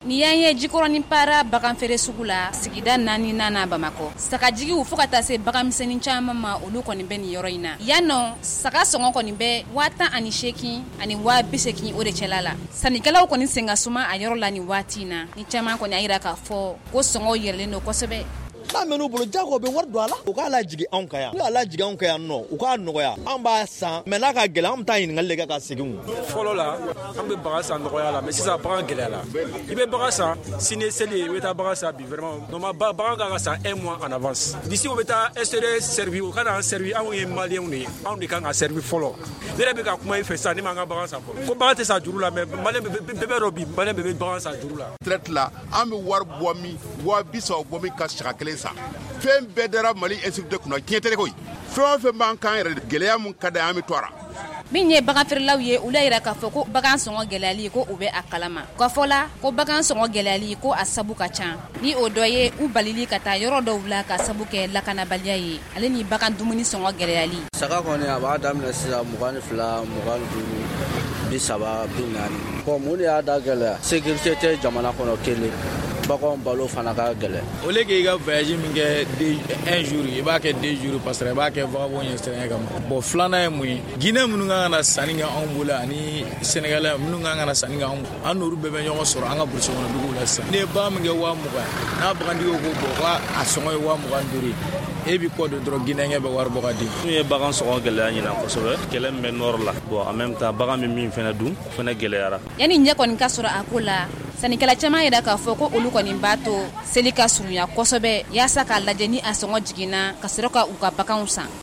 Ni y'an ye Jikɔrɔni Para baganfeere sugu la sigida 4nan Bamakɔ. Sagajigiw fo ka taa se baganmisɛnnin caman ma olu kɔni bɛ nin yɔrɔ in na. Yannɔ saga sɔngɔ kɔni bɛ 18,000 ani 80,000 o de cɛla la. Sannikɛlaw kɔni sen ka suma a yɔrɔ la nin waati in na. Ni caman kɔni a yira k'a fɔ ko sɔngɔw yɛlɛlen don kosɛbɛ. N'a mɛn'u bolo jago bɛ wari don a la u k'a lajigi anw ka yan n'u y'a lajigi anw ka yan nɔ u k'a nɔgɔya an b'a san mɛ n'a ka gɛlɛn an bɛ taa ɲininkali kɛ ka segin fɔlɔ la an bɛ bagan san nɔgɔya la mɛ sisan bagan gɛlɛya la i bɛ bagan san sini seli i bɛ taa bagan san bi vraiment normalement bagan kan ka san 1 mois en avance d'ici u bɛ taa SDE servi u kana an servi anw ye maliyɛnw de ye anw de kan ka servi fɔlɔ ne yɛrɛ bɛ ka kuma i fɛ sisan ne m'an ka bagan san fɔlɔ ko bagan tɛ san juru la mɛ maliyɛn bɛɛ bɛ dɔn bi maliyɛn bɛɛ bɛ bagan san juru la traite la an bɛ wari bɔ min 30 bɔ min ka saga kelen san fɛn bɛɛ dara Mali insécurité kunna diɲɛ tɛ koyi fɛn o fɛn b'an kan yɛrɛ gɛlɛya mun ka d'an ye an bɛ to a la. Min ye baganfeerelaw ye olu yira k'a fɔ ko bagan sɔngɔ gɛlɛyali ko u bɛ a kalama k'a fɔ la ko bagan sɔngɔ gɛlɛyali ko a sabu ka ca ni o dɔ ye u balili ka taa yɔrɔ dɔw la ka sabu kɛ lakanabaliya ye ale ni bagan dumuni sɔngɔ gɛlɛyali. Saga kɔni a b'a daminɛ sisan 22 25 30 40 bon mun de y'a da gɛlɛya sécurité tɛ jamana kɔnɔ kelen bagan balo fana ka gɛlɛn au lieu que i ka voyage min kɛ 1 jour i b'a kɛ 2 jours parce que i b'a kɛ vagabond ye sɛnɛ kama bon filanan ye mun ye Guinée minnu kan ka na sanni kɛ anw bolo ani Sénégalais minnu kan ka na sanni kɛ an n'olu bɛɛ bɛ ɲɔgɔn sɔrɔ an ka burusi kɔnɔ duguw la sisan ni ye bagan min kɛ 20,000 n'a bagantigi ko bon a sɔngɔ ye 25,000 e bi kɔ de dɔrɔn Guinéen bɛ wari bɔ ka di n'u ye bagan sɔngɔ gɛlɛya ɲina kosɛbɛ kɛlɛ min bɛ nord la bon en même temps bagan min fɛnɛ dun fɛnɛ gɛlɛyara yanni ɲɛ kɔni ka sɔrɔ a ko la sannikɛla caman yɛrɛ k'a fɔ ko olu kɔni b'a to seli ka surunya kosɛbɛ yaasa k'a lajɛ ni a sɔngɔ jiginna ka sɔrɔ ka u ka baganw san.